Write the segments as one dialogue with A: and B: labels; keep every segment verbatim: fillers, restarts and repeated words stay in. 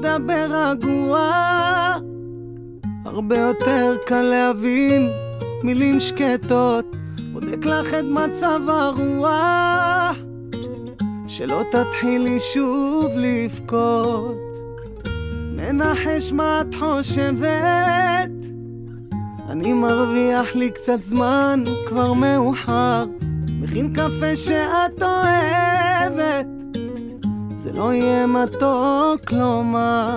A: מדבר רגוע, הרבה יותר קל להבין מילים שקטות. בודק לך את מצב הרוח, שלא תתחילי שוב לבכות. מנחש מה את חושבת, אני מרוויח לי קצת זמן, כבר מאוחר. מכין קפה שאת אוהבת, זה לא יהיה מתוק לומר.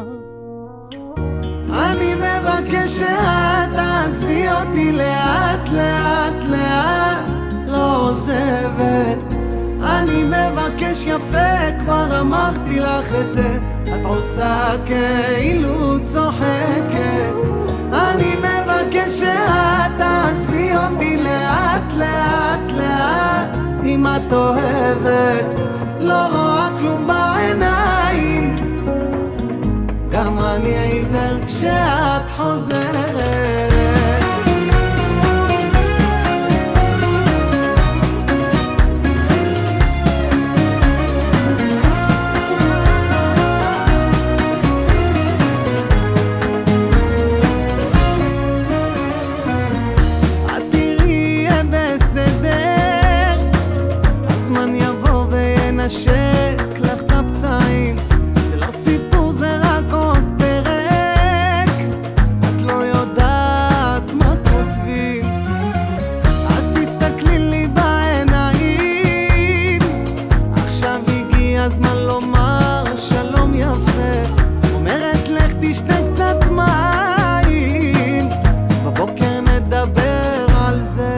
A: אני מבקש שאת תעזבי אותי לאט לאט לאט, לא עוזבת. אני מבקש יפה, כבר אמרתי לך את זה, את עושה כאילו צוחקת. אני מבקש שאת תעזבי אותי לאט לאט לאט, אם את אוהבת לא רואה כלום בעיניים, גם אני עיוור כשאת חוזרת. נשק לך את הפצעים, זה לא סיפור, זה רק עוד פרק. את לא יודעת מה כותבים, אז תסתכלי לי בעיניים. עכשיו הגיע הזמן לומר שלום יפה, אומרת לך תשתה קצת מים, בבוקר נדבר על זה.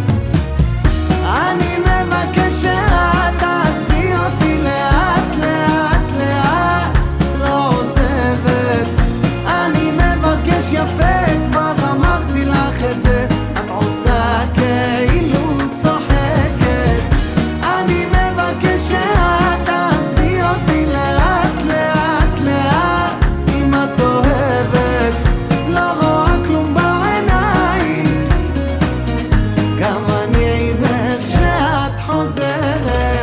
A: אני מבקש שאת תעזבי אותי לאט לאט לאט, לא עוזבת. אני מבקש יפה, כבר אמרתי לך את זה, את עושה כאילו צוחקת. אני מבקש שאת תעזבי אותי לאט לאט לאט, אם את אוהבת לא רואה כלום בעיניים, גם אני עיוור כשאת חוזרת.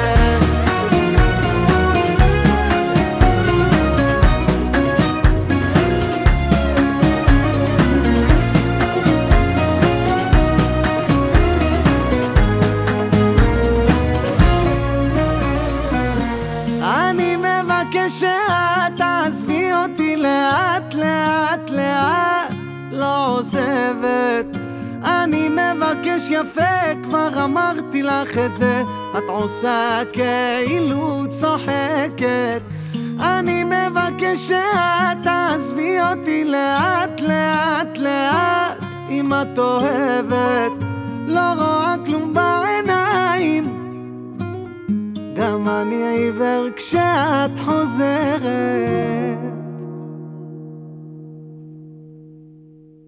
A: אני מבקש שאת תעזבי אותי לאט לאט לאט, לא עוזבת. אני מבקש יפה, כבר אמרתי לך את זה, את עושה כאילו צוחקת. אני מבקש שאת תעזבי אותי לאט לאט לאט, אם את אוהבת לא רואה כלום בעיניים, גם אני עיוור כשאת חוזרת.